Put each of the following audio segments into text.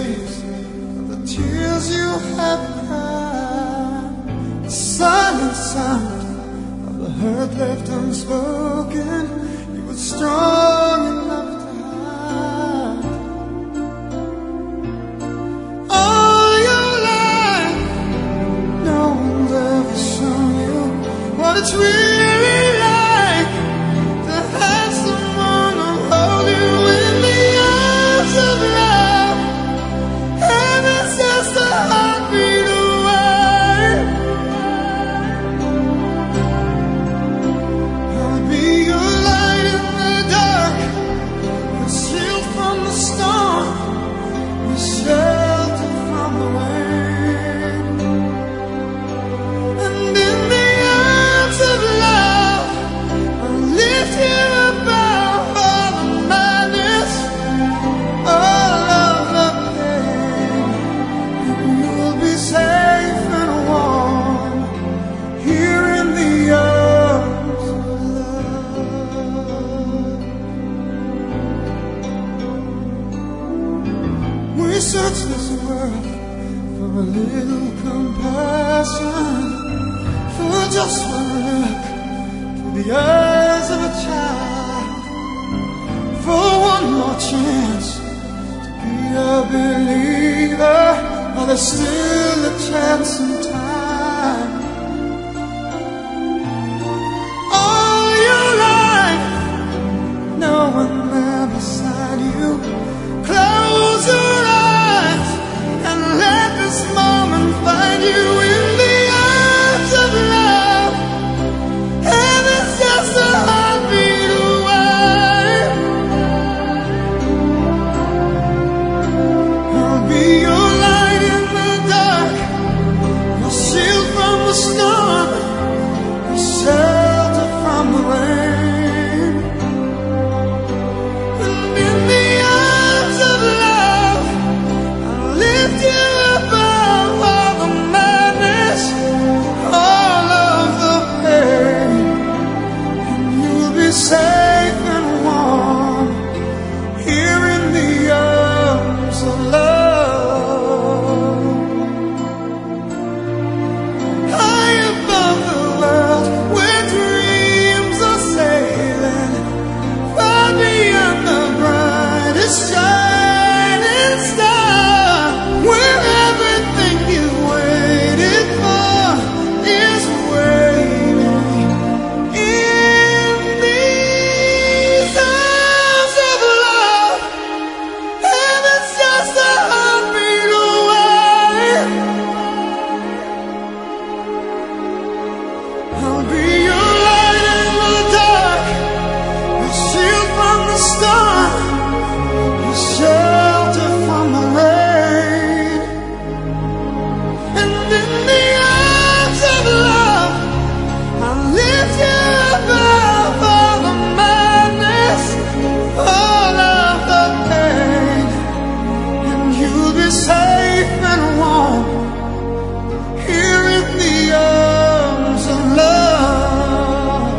trace of the tears you have cried, the silent sound of the hurt left unspoken. You were strong enough to hide. All your life, no one's ever shown you what it's really like to have someone to hold you in the arms of love. And it's just a heartbeat away. I'll be your light in the dark, your shield from the storm, your shelter from the rain. And in the arms of love, I'll lift you above all the madness, all of the pain. You'll be safe and warm here in the arms of love. We search this world for a little compassion, for just one look through the eyes of a child, for one more chance to be a believer. While there's still a chance in time. All your life, no one there beside you. Close your eyes and let this moment find you in the arms of love. And it's just a heartbeat away. I'll be your light in the dark, your shield from the storm, your shelter from the rain. And in the arms of love, I'll lift you above all the madness, all of the pain. And you'll be safe and warm here in the arms of love. High above the world, where dreams are sailing, far beyond the brightest shining star, where everything you waited for is waiting in these arms of love. And it's just a heartbeat away. I'll be your light in the dark, your shield from the storm, your shelter from the rain. And in the arms of love, I'll lift you above all the madness, all of the pain. And you'll be safe and warm here in the arms of love.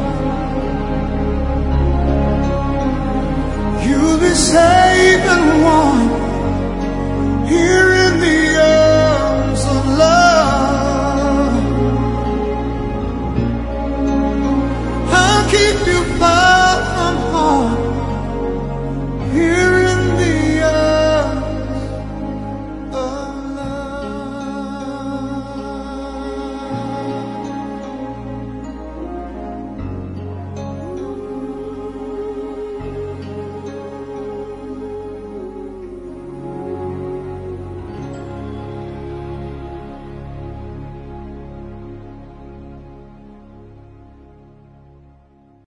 You'll be safe and warm here in the arms of love. I'll keep you